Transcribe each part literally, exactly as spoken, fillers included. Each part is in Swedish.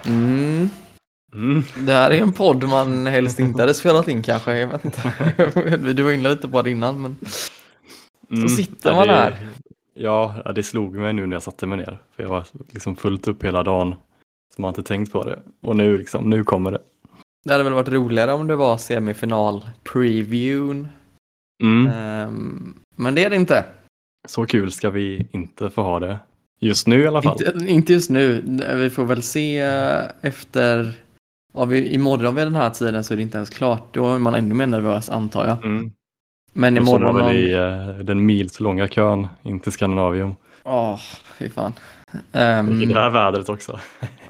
Mm. Mm. Det här är en podd man helst inte hade spelat in kanske. Jag vet inte. Du var inne lite på det innan, men Mm. så sitter ja, man det, här. Ja, ja, det slog mig nu när jag satte mig ner. För jag var liksom fullt upp hela dagen. Så man inte tänkt på det. Och nu, liksom, nu kommer det. Det hade väl varit roligare om det var semifinal-previewn. Mm. Um, men det är det inte. Så kul ska vi inte få ha det. Just nu i alla fall. Inte, inte just nu. Vi får väl se efter... Ja, vi, imorgon vid den här tiden så är det inte ens klart. Då är man ännu mer nervös, antar jag. Mm. Men Då står imorgon... man väl Om... i uh, den milslånga kön in till Skandinavien. Åh, oh, fy fan. Um... I det Um... här vädret också.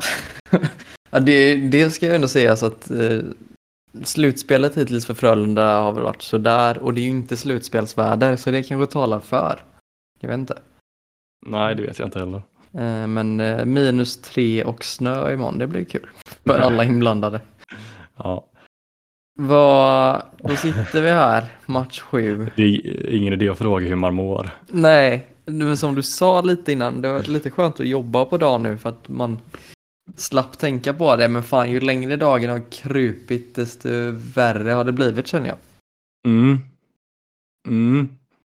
ja, det, det ska jag ändå säga så att... Uh... Slutspelet hittills för Frölunda har väl varit sådär. Och det är ju inte slutspelsväder, så det kanske talar för. Jag vet inte. Nej, det vet jag inte heller. Men minus tre och snö imorgon, det blir kul. För alla inblandade. Ja. Vad, då sitter vi här, match sju. Det är ingen idé att fråga hur man mår. Nej, men som du sa lite innan, det var lite skönt att jobba på dagen nu för att man slapp tänka på det. Men fan, ju längre dagen har krupit, desto värre har det blivit, känner jag. Mm. Mm.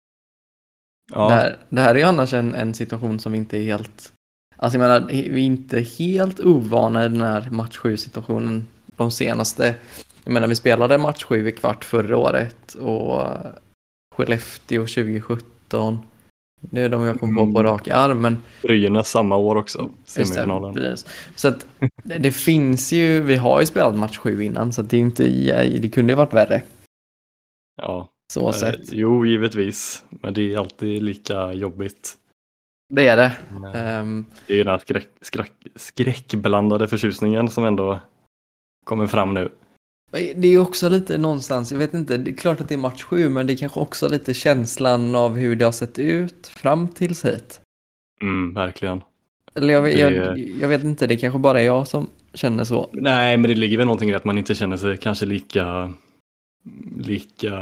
Ja. Det, här, det här är ju annars en, en situation som inte är helt... Alltså jag menar, vi är inte helt ovana i den här match sju situationen de senaste... Jag menar, vi spelade match sju i kvart förra året och Skellefteå tjugo sjutton. Det är de jag kom på på rak arm, men... Brynäs samma år också, semifinalen. Det, så att det, det finns ju... Vi har ju spelat match sju innan, så att det är inte... Det kunde ju varit värre. Ja. Så eh, sett. Jo, givetvis. Men det är alltid lika jobbigt. Det är det. Um, det är den här skräck, skräck, skräckblandade förtjusningen som ändå kommer fram nu. Det är också lite någonstans, jag vet inte, det är klart att det är match sju, men det är kanske också lite känslan av hur det har sett ut fram tills hit. Mm, verkligen. Eller jag, det... jag, jag vet inte, det kanske bara är jag som känner så. Nej, men det ligger väl någonting i att man inte känner sig kanske lika lika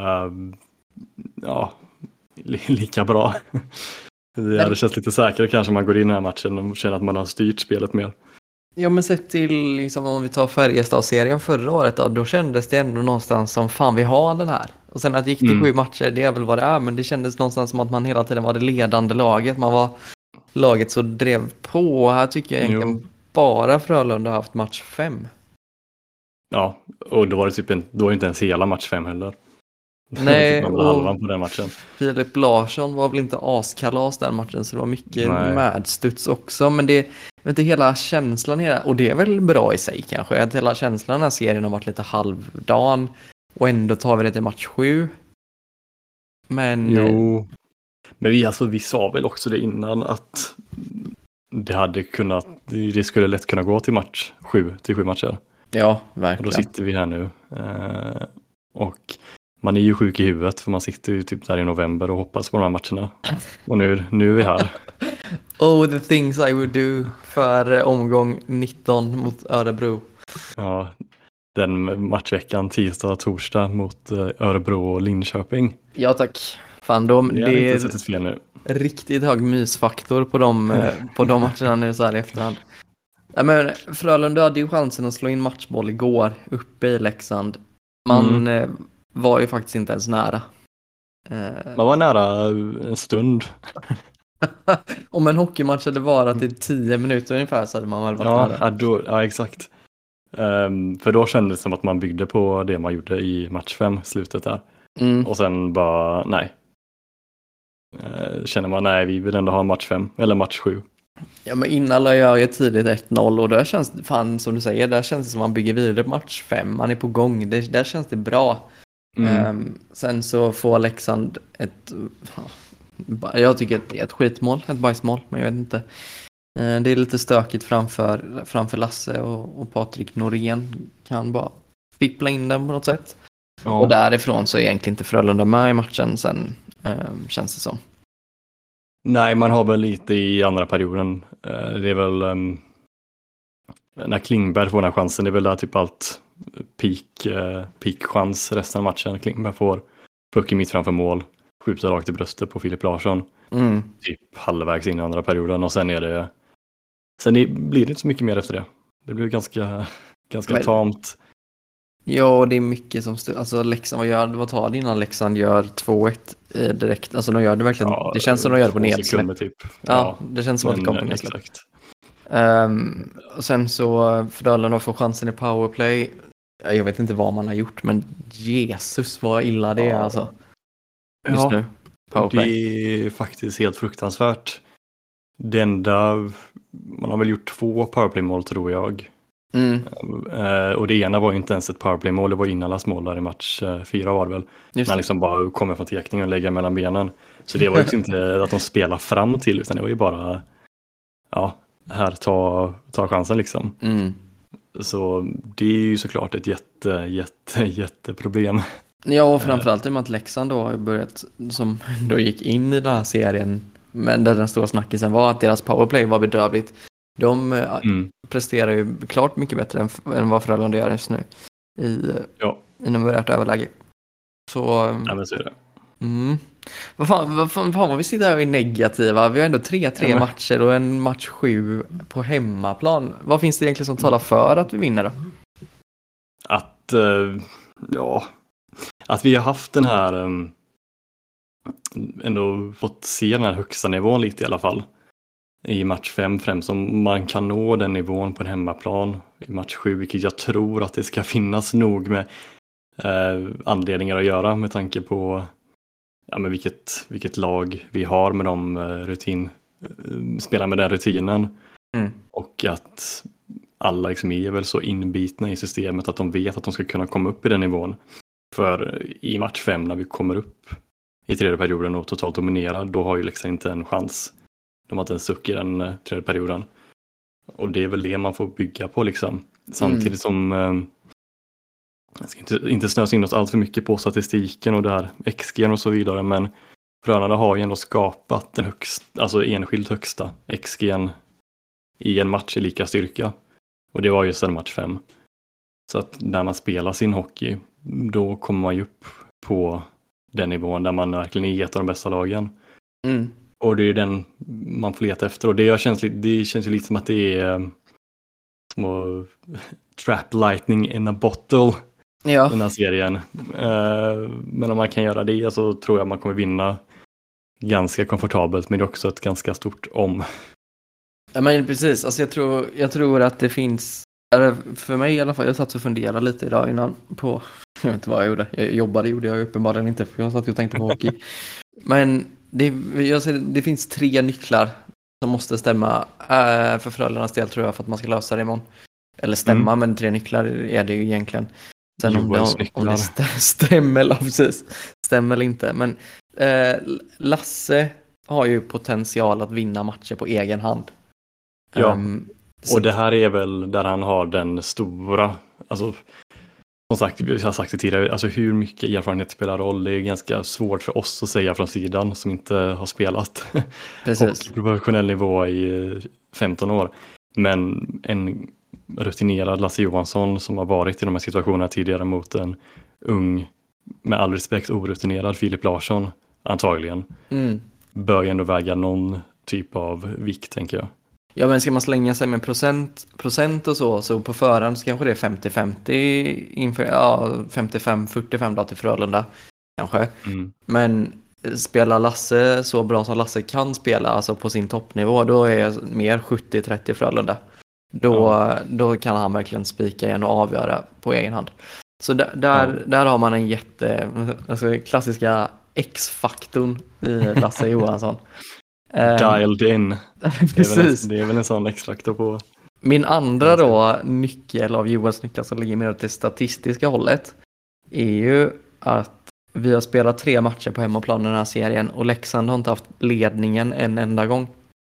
ja, lika bra. Det hade känts lite säkrare kanske man går in i den här matchen och känner att man har styrt spelet mer. Ja, men sett till liksom, om vi tar Färjestad-serien förra året då, då kändes det ändå någonstans som fan vi har den här. Och sen att det gick till mm. sju matcher, det är väl vad det är, men det kändes någonstans som att man hela tiden var det ledande laget. Man var laget så drev på, och här tycker jag egentligen jo. bara Frölunda har haft match fem. Ja, och då var det typ en, då var det inte ens hela match fem heller. Nej, och halvan på den matchen. Filip Larsson var väl inte askalas den matchen, så det var mycket Nej. medstuds också, men det vet inte, hela känslan hela, och det är väl bra i sig kanske, att hela känslan den här serien har varit lite halvdan och ändå tar vi det till match sju. Men jo, men vi, alltså, vi sa väl också det innan att det hade kunnat, det skulle lätt kunna gå till match sju, till sju matcher. Ja, verkligen. Och då sitter vi här nu eh, och man är ju sjuk i huvudet för man sitter ju typ där i november och hoppas på de här matcherna. Och nu, nu är vi här. Oh, the things I would do för omgång nitton mot Örebro. Ja, den matchveckan tisdag och torsdag mot Örebro och Linköping. Ja tack. Fan, de, det, det är fel nu. Riktigt hög mysfaktor på de, på de matcherna nu så här i efterhand. Ja, men Frölunda hade ju chansen att slå in matchboll igår uppe i Leksand. Man mm. var ju faktiskt inte ens nära. Man var nära en stund. Om en hockeymatch hade varit i tio minuter ungefär så hade man väl varit ja, nära. Ja, då, ja exakt. Um, för då kändes det som att man byggde på det man gjorde i match fem, slutet där. Mm. Och sen bara, nej. Uh, känner man, nej, vi vill ändå ha match fem, eller match sju. Ja, men innan la jag ju tidigt ett noll och där känns det, fan som du säger, där känns det som att man bygger vidare match fem. Man är på gång, det, där känns det bra. Mm. Um, sen så får Leksand ett, jag tycker ett, ett skitmål, ett bajsmål, men jag vet inte. Uh, det är lite stökigt framför, framför Lasse och, och Patrik Norén kan bara fippla in den på något sätt. Ja. Och därifrån så är egentligen inte Frölunda med i matchen sen, um, känns det som. Nej, man har väl lite i andra perioden. Det är väl um, när Klingberg får den här chansen, det är väl där typ allt peak, uh, peak chans resten av matchen. Klingberg får pucken mitt framför mål, skjuter rakt i bröstet på Filip Larsson. Mm. Typ halvvägs in i andra perioden och sen är det sen är, blir det inte så mycket mer efter det. Det blir ganska, ganska Men- tamt. Ja, det är mycket som styr. Alltså Leksand, vad, gör, vad tar det innan Leksand gör två ett eh, direkt? Alltså de gör det verkligen, Ja, det känns som de gör det på två nedsläpp. sekunder typ. Ja, det känns som att det men, kommer på eh, nedsläpp. Exakt. Um, och sen så Frölunda får chansen i powerplay. Jag vet inte vad man har gjort, men Jesus vad illa det är Ja. alltså. Just Ja, nu. Powerplay. det är faktiskt helt fruktansvärt. Det enda, man har väl gjort två powerplay-mål tror jag. Mm, Eh, och det ena var ju inte ens ett powerplay-mål, det var Innalas mål där i match eh, fyra var det väl. just När han det. liksom bara kommer från tekningen och lägger mellan benen. Så det var ju inte att de spelar fram till, utan det var ju bara, ja, här, ta, ta chansen liksom. Mm. Så det är ju såklart ett jätte, jätte, jätteproblem. Ja, och framförallt i och med att Leksand då har börjat, som då gick in i den här serien, men där den stora snackisen var att deras powerplay var bedrövligt. De eh, Mm. presterar ju klart mycket bättre än, än vad Frölunda gör just nu i, Ja, i numerärt överläge. Så, ja men så är det. mm. Vad fan, vad fan, fan vad vi sitter här och är negativa. Vi har ändå tre tre Ja, men- matcher och en match sju på hemmaplan. Vad finns det egentligen som talar för att vi vinner då? Att, eh, ja, att vi har haft den här, um, ändå fått se den här högsta nivån lite i alla fall. I match fem främst, om man kan nå den nivån på en hemmaplan i match sju, vilket jag tror att det ska finnas nog med eh, anledningar att göra med tanke på ja, men vilket, vilket lag vi har med de eh, rutin, eh, spelar med den rutinen. Mm. Och att alla liksom är väl så inbitna i systemet att de vet att de ska kunna komma upp i den nivån. För i match fem när vi kommer upp i tredje perioden och totalt dominerar, då har ju Leksand inte en chans. De har inte en suck i den eh, tredje perioden. Och det är väl det man får bygga på liksom. Samtidigt mm. som eh, jag ska inte, inte snösa in oss allt för mycket på statistiken och det här X G och så vidare, men Frölunda har ju ändå skapat den högsta, alltså enskilt högsta X G i en match i lika styrka. Och det var ju sedan match fem. Så att när man spelar sin hockey, då kommer man ju upp på den nivån där man verkligen är ett av de bästa lagen. Mm. Och det är den man får leta efter. Och det känns, det känns ju lite som att det är små trap lightning in a bottle. Ja. Den här serien. Men om man kan göra det så tror jag man kommer vinna ganska komfortabelt. Men det är också ett ganska stort om. Ja, men precis. Alltså jag tror, jag tror att det finns, eller för mig i alla fall, jag satt och funderade lite idag innan på, jag vet inte vad jag gjorde. Jag jobbade gjorde jag uppenbarligen inte, för jag satt och tänkte på hockey. Men det, jag ser, det finns tre nycklar som måste stämma äh, för Frölundas del tror jag, för att man ska lösa det imorgon. Eller stämma, mm. men tre nycklar är det ju egentligen. Sen om det, om det stämmer, eller precis, stämmer eller inte. Men eh, Lasse har ju potential att vinna matcher på egen hand. Ja, um, och det här är väl där han har den stora, alltså som sagt, jag har sagt det tidigare, alltså hur mycket erfarenhet spelar roll, det är ganska svårt för oss att säga från sidan som inte har spelat på professionell nivå i femton år. Men en rutinerad Lasse Johansson som har varit i de här situationerna tidigare mot en ung, med all respekt orutinerad Filip Larsson antagligen, mm. bör ju ändå väga någon typ av vikt, tänker jag. Ja, men ska man slänga sig med procent, procent och så, så på förhand så kanske det är femtio femtio inför, ja, femtiofem fyrtiofem då till Frölunda kanske. Mm. Men spelar Lasse så bra som Lasse kan spela, alltså på sin toppnivå, då är mer sjuttio trettio Frölunda. Då, ja. då kan han verkligen spika igen och avgöra på egen hand. Så där, där, ja. där har man en jätte, alltså klassiska X-faktorn i Lasse Johansson. Dialed in. Precis. Det är, väl en, det är väl en sån X-faktor på. Min andra då nyckel av Johans nycklar som ligger mer åt det statistiska hållet är ju att vi har spelat tre matcher på hemmaplan i den här serien och Leksand har inte haft ledningen en enda gång.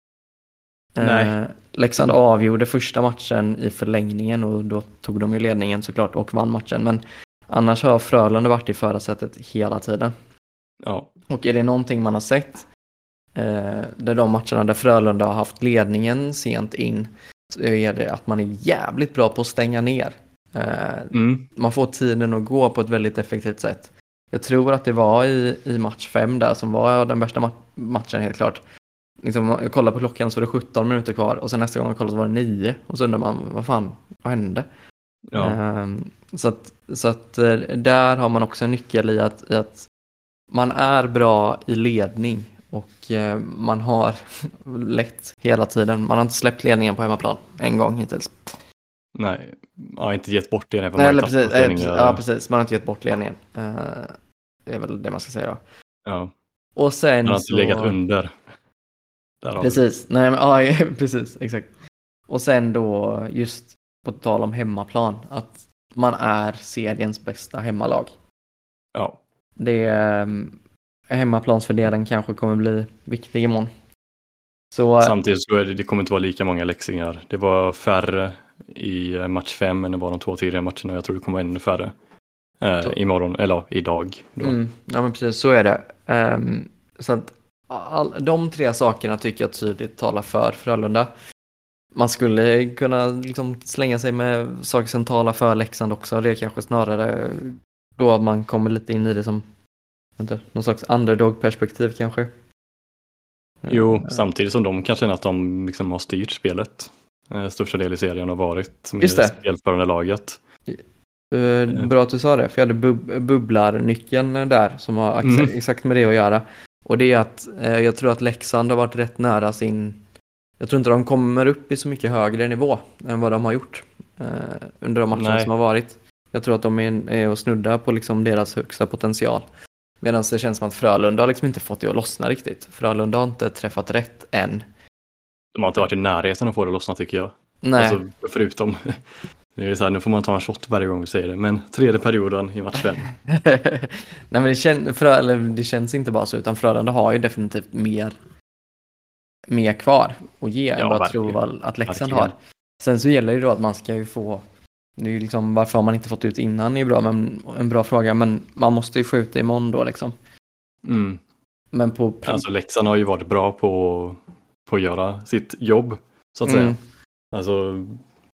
Nej. Eh, Leksand avgjorde första matchen i förlängningen och då tog de ju ledningen såklart och vann matchen, men annars har Frölunda varit i förarsättet hela tiden. Ja. Och är det någonting man har sett eh, där de matcherna där Frölunda har haft ledningen sent in, så är det att man är jävligt bra på att stänga ner. Eh, mm. Man får tiden att gå på ett väldigt effektivt sätt. Jag tror att det var i, i match fem där som var den bästa ma- matchen helt klart. liksom, jag kollar på klockan så var det sjutton minuter kvar och sen nästa gång jag kollar så var det nio och så undrar man, vad fan, vad hände? Ja. Um, så att, så att uh, där har man också en nyckel i att, i att man är bra i ledning och uh, man har lätt hela tiden. Man har inte släppt ledningen på hemmaplan en gång hittills. Nej, jag har inte gett bort det. Nej, eller precis, äh, precis, ja, precis. Man har inte gett bort ledningen. Uh, det är väl det man ska säga då. Ja. Och sen man har inte så... legat under. Där precis, nej, men, ja, precis, exakt. Och sen då just på tal om hemmaplan, att man är seriens bästa hemmalag. Ja. Det är hemmaplansfördelen kanske kommer bli viktig imorgon. Så, samtidigt så är det, det kommer inte vara lika många läxingar. Det var färre i match fem än det var de två tidigare matcherna. Jag tror det kommer ännu färre eh, imorgon, eller idag. Då. Mm, ja men precis, så är det. Um, så att all, de tre sakerna tycker jag tydligt talar för Frölunda. Man skulle kunna liksom slänga sig med saker som talar för Leksand också. Det är kanske snarare då man kommer lite in i det som inte, någon slags underdog-perspektiv kanske. Jo, mm. Samtidigt som de kan känna att de liksom har styrt spelet. Eh, största del i serien har varit med spelförande laget. Uh, bra att du sa det, för jag hade bub- bubblarnyckeln där som har ex- mm. exakt med det att göra. Och det är att eh, jag tror att Leksand har varit rätt nära sin... Jag tror inte de kommer upp i så mycket högre nivå än vad de har gjort eh, under de matcherna som har varit. Jag tror att de är, är och snuddar på liksom deras högsta potential. Medan det känns som att Frölunda har liksom inte fått det att lossna riktigt. Frölunda har inte träffat rätt än. De har inte varit i närheten att få det att lossna tycker jag. Nej. Alltså, förutom... Det är så här, nu får man ta en shot varje gång vi säger det. Men tredje perioden i match fem. Nej, men det, kän, Frö, eller det känns inte bara så. Utan Frölunda har ju definitivt mer, mer kvar att ge än ja, vad jag tror att Leksand har. Sen så gäller det då att man ska ju få... Det är ju liksom, varför har man inte fått ut innan är bra, men en bra fråga. Men man måste ju skjuta imorgon då liksom. Mm. Men på... Alltså Leksand har ju varit bra på, på att göra sitt jobb, så att mm. säga. Alltså...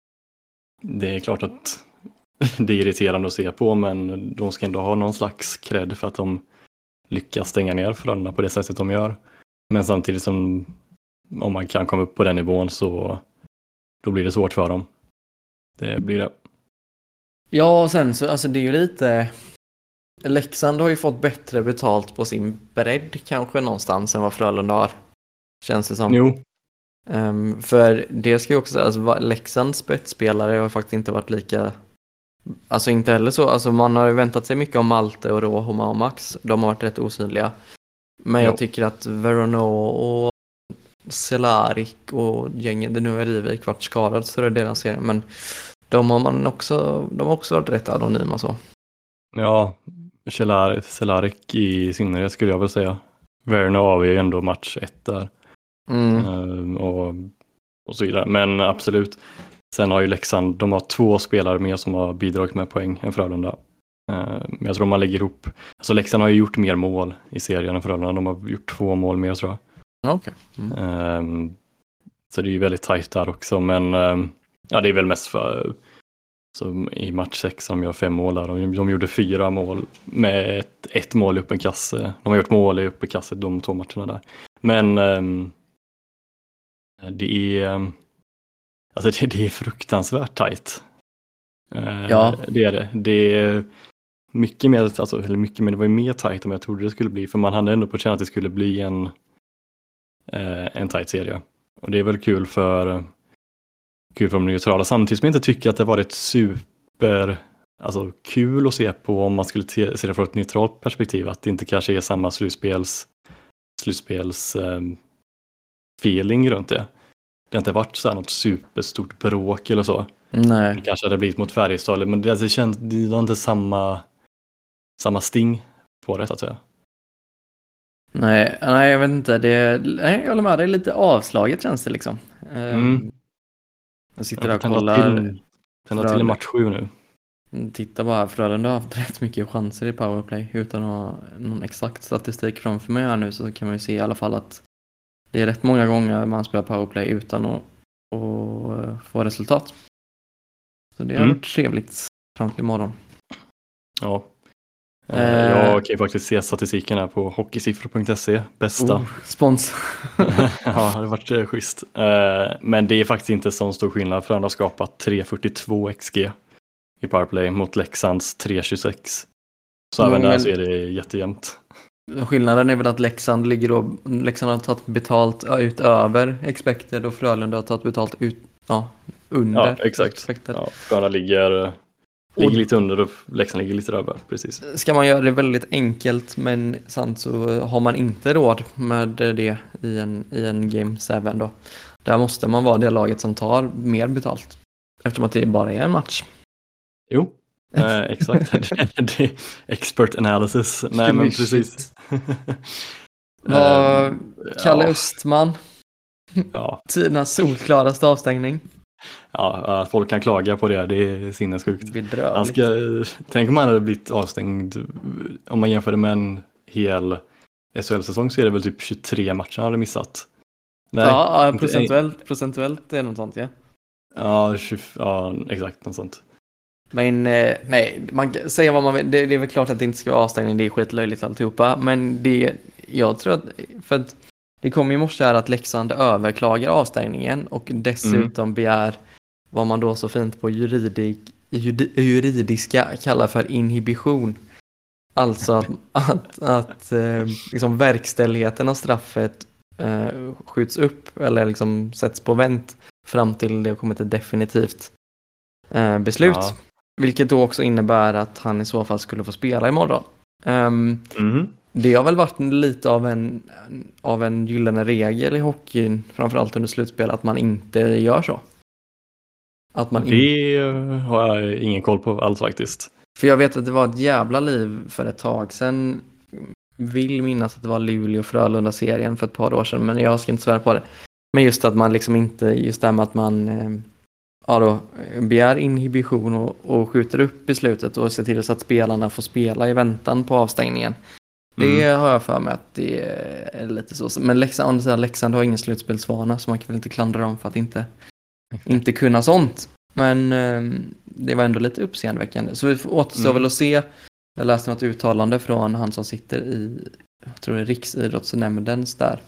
Det är klart att det är irriterande att se på, men de ska ändå ha någon slags cred för att de lyckas stänga ner Frölunda på det sättet de gör. Men samtidigt som om man kan komma upp på den nivån så då blir det svårt för dem. Det blir det. Ja, och sen så alltså det är ju lite... Leksand har ju fått bättre betalt på sin bredd kanske någonstans än vad Frölunda har. Känns det som. Jo. Um, för det ska ju också säga, alltså, Leksands spetsspelare har faktiskt inte varit lika, alltså inte heller så, alltså man har ju väntat sig mycket om Malte och Rohoma och Max, de har varit rätt osynliga, men jo. Jag tycker att Verono och Cehlárik och gänget, det nu är Rivik varit skadad så det är deras serie, men de har man också, de har också varit rätt anonyma så. Ja, Cehlárik i synnerhet skulle jag väl säga. Verono har ju ändå match ett där. Mm. Uh, och, och så vidare. Men absolut. Sen har ju Leksand, de har två spelare mer som har bidragit med poäng än Frölunda. Uh, men jag tror man lägger ihop. Alltså Leksand har ju gjort mer mål i serien än Frölunda. De har gjort två mål mer tror jag. Okay. Mm. Uh, så det är ju väldigt tajt där också. Men uh, ja, det är väl mest för så i match sex som gör fem mål där. De, de gjorde fyra mål med ett, ett mål i öppen kasse. De har gjort mål i öppen kasse de två matcherna där. Men um, det är alltså det, det är fruktansvärt tajt. Ja. Det är det. Det är mycket mer, alltså, eller mycket mer, det var ju mer tajt än jag trodde det skulle bli. För man hade ändå på känna att det skulle bli en, en tajt serie. Och det är väl kul för, kul för de neutrala. Samtidigt som jag inte tycker att det varit super alltså, kul att se på om man skulle te, se det från ett neutralt perspektiv. Att det inte kanske är samma slutspels, slutspels um, feeling runt det. Det har inte varit så här något superstort bråk eller så. Nej. Det kanske hade blivit mot Färjestad, men det, det känns det var inte samma samma sting på det så att säga. Nej, nej jag vet inte. Det, nej, jag håller med, det är lite avslaget känns det liksom. Mm. Jag sitter där och kollar. Tända till, till match sju nu. Titta bara, Frölunda har haft rätt mycket chanser i powerplay. Utan att ha någon exakt statistik framför mig här nu så kan man ju se i alla fall att det är rätt många gånger man spelar powerplay utan att, att få resultat. Så det har mm. varit trevligt fram till imorgon. Ja. Uh, jag kan ju faktiskt se statistiken här på hockeysiffror punkt se. Bästa. Oh, spons. Ja, det har varit uh, schysst. Uh, men det är faktiskt inte så stor skillnad. Frölunda har skapat tre fyrtiotvå X G i powerplay mot Leksands tre tjugosex. Så mm, även där men... så är det jättejämnt. Skillnaden är väl att Leksand ligger då, Leksand har tagit betalt utöver expected och Frölunda har tagit betalt ut, ja, under. Ja, exakt. Expected. Ja, Frölunda ligger, ligger lite under och Leksand ligger lite över, precis. Ska man göra det väldigt enkelt, men sant så har man inte råd med det i en, i en Game sju då. Där måste man vara det laget som tar mer betalt, eftersom att det bara är en match. Jo. Eh, exakt, det är expert analysis. Nej men precis. Vad Kalle ja. Östman. Ja. Tidernas solklaraste avstängning. Ja, att folk kan klaga på det, det är sinnessjukt. Bedrövligt. Ska, tänk om man hade blivit avstängd, om man jämför det med en hel S H L-säsong så är det väl typ tjugotre matcher han hade missat. Nej, ja, ja procentuellt, procentuellt är det något sånt, ja. Ja, tjugo, ja exakt, något sånt. Men nej, man kan säga vad man vill. Det, det är väl klart att det inte ska vara avstängning. Det är skitlöjligt alltihopa. Men det, jag tror att, för att det kom i morse här att Leksand överklagar avstängningen och dessutom mm. begär vad man då så fint på juridik, juridiska kallar för inhibition. Alltså att, att, att eh, liksom verkställigheten av straffet eh, skjuts upp eller liksom sätts på vänt fram till det har kommit ett definitivt eh, beslut. Ja. Vilket då också innebär att han i så fall skulle få spela imorgon. Um, mm. Det har väl varit lite av en, av en gyllene regel i hockeyn, framförallt under slutspel, att man inte gör så. Att man det in... har jag ingen koll på alls faktiskt. För jag vet att det var ett jävla liv för ett tag sedan. Vill minnas att det var Luleå och Frölunda-serien för ett par år sedan, men jag ska inte svära på det. Men just att man liksom inte, just det med att man... Eh, ja då, begär inhibition och, och skjuter upp beslutet och ser till så att spelarna får spela i väntan på avstängningen. Det mm. har jag för mig att det är lite så. Men Leksand, Leksand har ingen slutspelsvana så man kan väl inte klandra dem för att inte, inte kunna sånt. Men eh, det var ändå lite uppseendeväckande. Så vi återstår mm. väl att se. Jag läste något uttalande från han som sitter i, jag tror det är Riksidrottsnämndens där.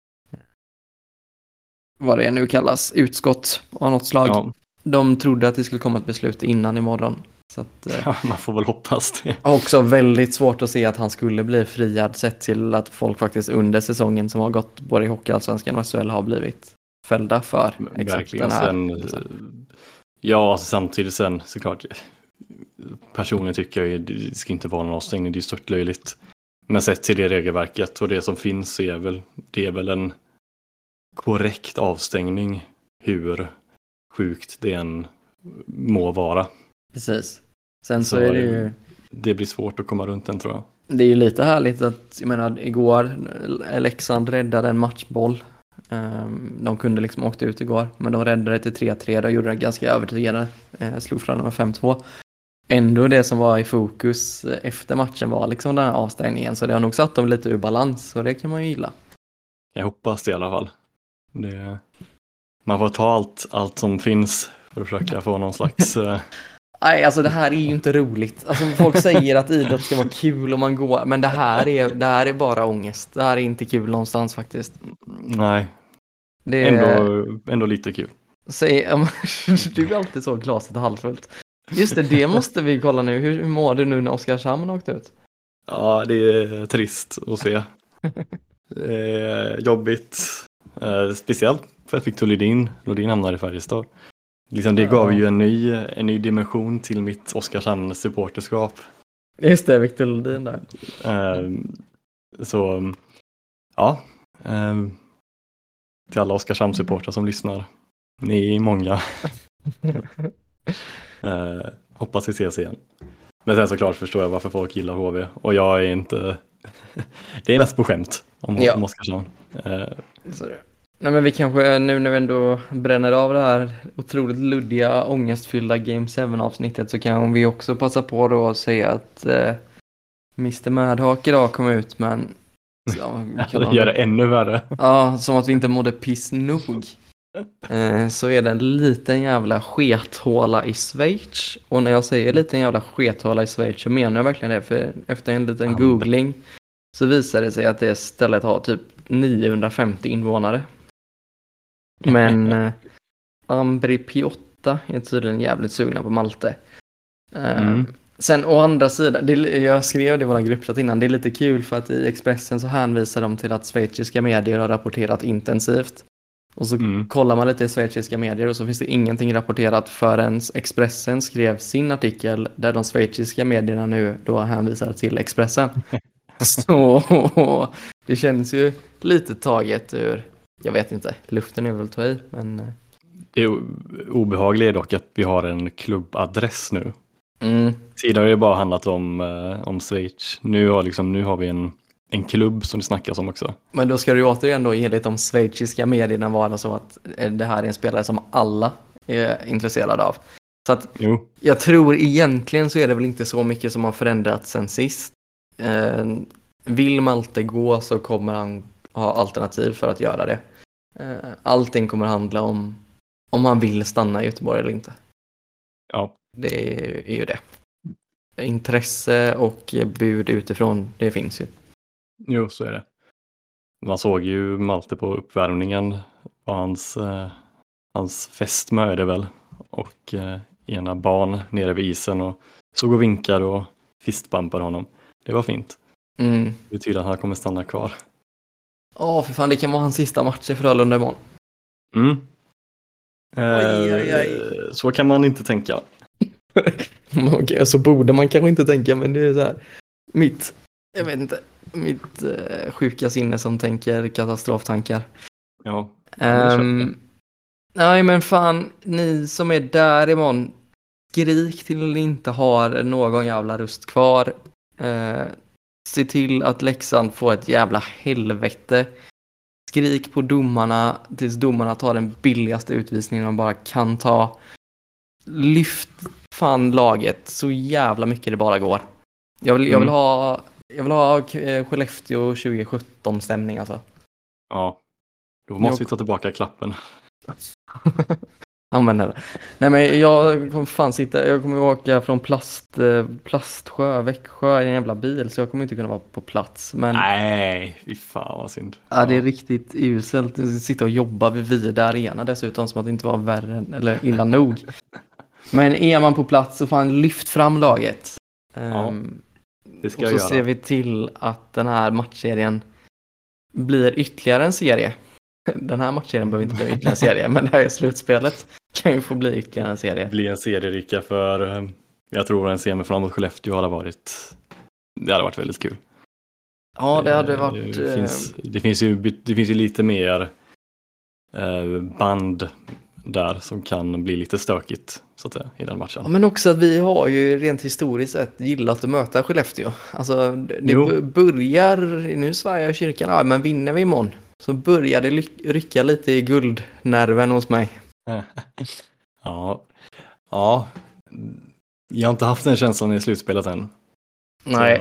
Vad det nu kallas, utskott av något slag. Ja. De trodde att det skulle komma ett beslut innan imorgon. Så att, ja, man får väl hoppas det. Också väldigt svårt att se att han skulle bli friad sett till att folk faktiskt under säsongen som har gått både i Hockeyallsvenskan och S H L har blivit fällda för exakt den här. Sen, ja, alltså, samtidigt sen såklart personligen tycker jag det ska inte vara någon avstängning, det är stört löjligt. Men sett till det regelverket och det som finns är väl, det är väl en korrekt avstängning hur sjukt det än må vara. Precis. Sen så, så är det ju... Det blir svårt att komma runt den tror jag. Det är ju lite härligt att, jag menar, igår Leksand räddade en matchboll. De kunde liksom åkt ut igår, men de räddade det till tre tre. De gjorde det ganska övertygande. Slog fram med fem två. Ändå det som var i fokus efter matchen var liksom den här avstängningen. Så det har nog satt dem lite ur balans, och det kan man ju gilla. Jag hoppas det i alla fall. Det... Man får ta allt, allt som finns för att försöka få någon slags... Nej, alltså det här är ju inte roligt. Alltså folk säger att idrott ska vara kul om man går, men det här är, det här är bara ångest. Det här är inte kul någonstans faktiskt. Nej, det är... ändå, ändå lite kul. Säg, du är alltid så glaset halvfullt. Just det, det måste vi kolla nu. Hur mår du nu när Oskarshamn åkte ut? Ja, det är trist att se. Det är jobbigt. Speciellt för att Victor Lodin, Lodin hamnade i Färjestad. Liksom det gav ju en ny, en ny dimension till mitt Oskarshamn supporterskap. Just det, Victor Lodin där. Um, så ja, um, till alla Oskarshamn supportrar som lyssnar. Ni är många. uh, hoppas vi ses igen. Men sen såklart förstår jag varför folk gillar H V. Och jag är inte... det är mest på skämt om, ja. om Oskarshamn. Uh, Nej, men vi kanske nu när vi ändå bränner av det här otroligt luddiga, ångestfyllda Game sju avsnittet, så kan vi också passa på då att säga att eh, mister Madhawk idag kom ut, men ja, det gör det ännu värre. Ja, som att vi inte mådde piss nog. eh, så är det en liten jävla skethåla i Schweiz. Och när jag säger liten jävla skethåla i Schweiz så menar jag verkligen det. För efter en liten And. googling så visar det sig att det stället har typ niohundrafemtio invånare. Men eh, Ambri Piotta är tydligen jävligt sugna på Malte. Eh, Mm. Sen å andra sidan, det, jag skrev det i vår gruppchatt innan, det är lite kul för att i Expressen så hänvisar de till att schweiziska medier har rapporterat intensivt. Och så Mm. kollar man lite i schweiziska medier och så finns det ingenting rapporterat förrän Expressen skrev sin artikel där de schweiziska medierna nu då hänvisar till Expressen. Så det känns ju lite taget ur, jag vet inte, luften är väl att ta i, men... Det är obehagligt dock att vi har en klubbadress nu. Mm. Tidigare har det bara handlat om, eh, om Schweiz. Nu har, liksom, nu har vi en, en klubb som det snackas om också. Men då ska du ju återigen då enligt de schweiziska medierna vara så att det här är en spelare som alla är intresserade av. Så att Jo. jag tror egentligen så är det väl inte så mycket som har förändrats sen sist. Eh, vill Malte gå så kommer han ha alternativ för att göra det. Eh, allting kommer handla om om han vill stanna i Göteborg eller inte. Ja. Det är, är ju det. Intresse och bud utifrån, det finns ju. Jo, så är det. Man såg ju Malte på uppvärmningen på hans, eh, hans fästmö är det väl. Och eh, ena barn nere vid isen och såg och vinkade och fistbumpade honom. Det var fint. Mm. Det betyder att han kommer stanna kvar. Ja, för fan, det kan vara hans sista match i Frölunda imorgon. Mm. Oj, oj, oj. Eh, så kan man inte tänka. Okej, så borde man kanske inte tänka, men det är så här mitt, jag vet inte, mitt uh, sjuka sinne som tänker katastroftankar. Ja. Um, nej, men fan, ni som är där imorgon, skrik till att ni inte har någon jävla röst kvar. Uh, se till att Leksand får ett jävla helvete. Skrik på domarna tills domarna tar den billigaste utvisningen man bara kan ta. Lyft fan laget så jävla mycket det bara går. Jag vill, jag vill Mm. ha jag vill ha eh, Skellefteå tjugo sjutton stämning alltså. Ja. Då måste Jag- vi ta tillbaka klappen. Använder det. Nej, men jag kommer fan sitta, jag kommer åka från plast, eh, Plastsjö, Växjö i en jävla bil, så jag kommer inte kunna vara på plats. Men Nej, fy fan vad synd. ja, det är riktigt uselt att sitta och jobba vid Vida Arena dessutom, som att det inte var värre än- eller illa nog. Men är man på plats så fan lyft fram laget. Ja, Ehm, Det ska och jag så göra. ser vi till att den här matchserien blir ytterligare en serie. Den här matchserien behöver inte bli ytterligare en serie, men det här är slutspelet. Kan ju få bli ytterligare en serie. Bli en serierika för eh, jag tror en semifinal mot Skellefteå hade varit det hade varit väldigt kul. Ja, det hade Eh, varit... det, eh, finns, det, finns ju, det finns ju lite mer eh, band där som kan bli lite stökigt så att säga, i den matchen. Ja, men också att vi har ju rent historiskt sett gillat att möta Skellefteå. Alltså, det Jo. b- börjar, nu svär jag i kyrkan, ja, men vinner vi imorgon så börjar det ly- rycka lite i guldnerven hos mig. Ja. Ja. Jag har inte haft den känslan i slutspelet än. Nej, Så,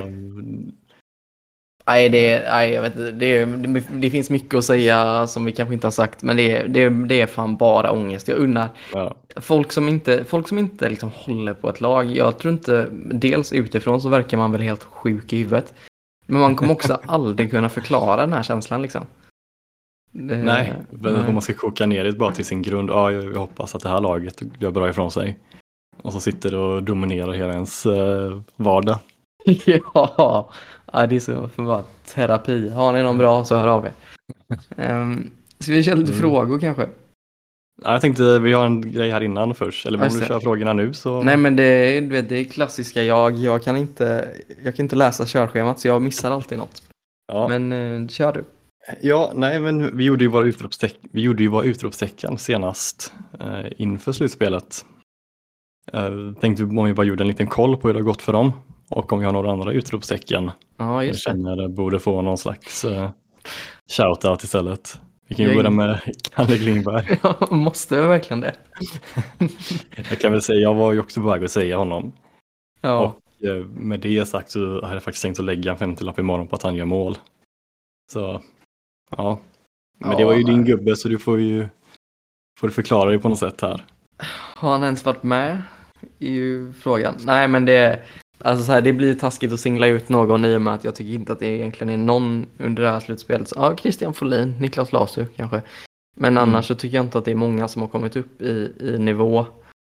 nej, det, nej jag vet inte, det, det, det finns mycket att säga som vi kanske inte har sagt, men det, det, det är fan bara ångest. Jag unnar ja. folk som inte, folk som inte liksom håller på ett lag. Jag tror inte, dels utifrån så verkar man väl helt sjuk i huvudet. Men man kommer också aldrig kunna förklara den här känslan liksom. Det, Nej, men nej. om man ska koka ner det bara till sin grund. Ja, jag jag hoppas att det här laget gör bra ifrån sig. Och så sitter det och dominerar hela ens eh, vardag. Ja, ja, det är så för bara terapi. Har ni någon bra så hör av er. Um, ska vi köra lite Mm. frågor kanske? Ja, jag tänkte vi har en grej här innan först. Eller om Just du det. kör frågorna nu så... Nej, men det, du vet, det är klassiska jag. Jag kan inte, jag kan inte läsa körschemat så jag missar alltid något. Ja. Men uh, kör du. ja, nej men vi gjorde ju våra utropsteck... vi gjorde ju våra utropstecken senast eh, inför slutspelet. Eh, tänkte om vi bara gjorde en liten koll på hur det har gått för dem. Och om vi har några andra utropstecken. Ja, Jag just det. känner det borde få någon slags eh, shoutout istället. Vi kan ju Jag- börja med Kalle Klingberg. Jag måste verkligen det. Jag kan väl säga, jag var ju också på väg att säga honom. Ja. Och eh, med det sagt så hade jag faktiskt tänkt att lägga en femtiolapp imorgon på att han gör mål. Så, ja. Men Ja, det var ju din nej. gubbe så du får ju får du förklara dig på något sätt här. Har han ens varit med i ju frågan? Nej, men det, alltså så här, det blir taskigt att singla ut någon i och med att jag tycker inte att det egentligen är någon under det här slutspelet. Ja, Christian Folin, Niklas Lasu kanske. Men Mm. annars så tycker jag inte att det är många som har kommit upp i, i nivå.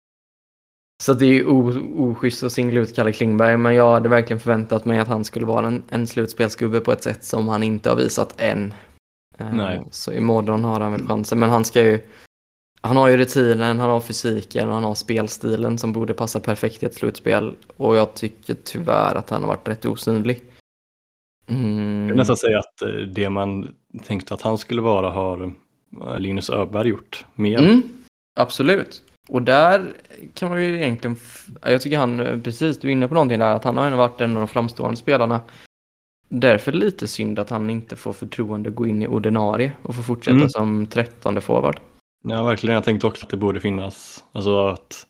Så det är ju o- oschysst att singla ut Kalle Klingberg, men jag hade verkligen förväntat mig att han skulle vara en, en slutspelsgubbe på ett sätt som han inte har visat än. Eh, Nej. Så imorgon har han väl chansen, men han ska ju han har ju rutinen, han har fysiken och han har spelstilen som borde passa perfekt i ett slutspel, och jag tycker tyvärr att han har varit rätt osynlig. Mm. Jag vill nästan säga att eh, det man tänkte att han skulle vara har eh, Linus Öberg gjort mer. Mm, absolut. Och där kan man ju egentligen, f- jag tycker han, precis du är inne på någonting där, att han har ändå varit en av de framstående spelarna. Därför lite synd att han inte får förtroende att gå in i ordinarie och få fortsätta Mm. som trettonde forward. Ja, verkligen. Jag tänkte också att det borde finnas. Alltså att